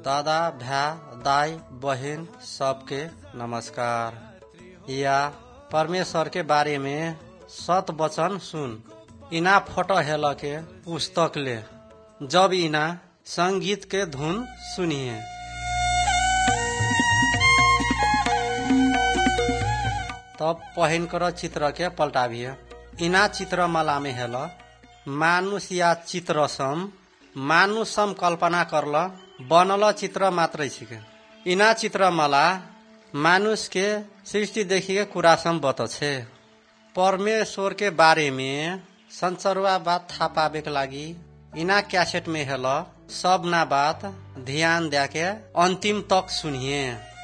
दादा भ्या दाई बहन सबके नमस्कार। या परमेश्वर के बारे में सत वचन सुन। इना फोटो हेल के पुस्तक ले जब इना संगीत के धुन सुनिए। तब पहिन कर चित्र के पलटाविए। इना चित्र मला में हेल मानुष या चित्र सम मानुष सम कल्पना करल बनल चित्र मात्रै छिके। इना चित्र मला मानुष के सृष्टि देखिए कुरा सम बतछे। परमेश्वर के बारे में संचरुआ बात था पावे के लागी इना कैसेट में हेल सब ना बात ध्यान द्या के अंतिम तक सुनिए।